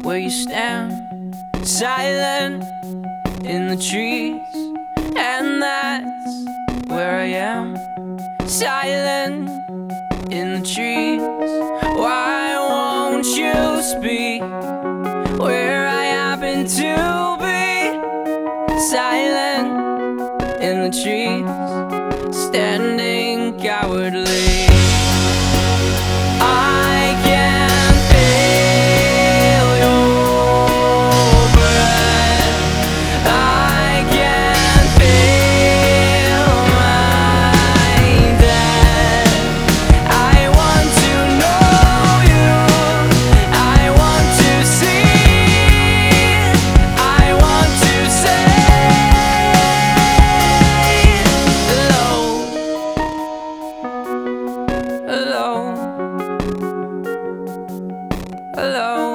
where you stand, silent in the trees. And that's where I am, silent in the trees. Why won't you speak where I happen to be? Silent in the trees, standing cowardly. I can feel your breath. I can feel my death. I want to know you. I want to see. I want to say hello, hello, hello.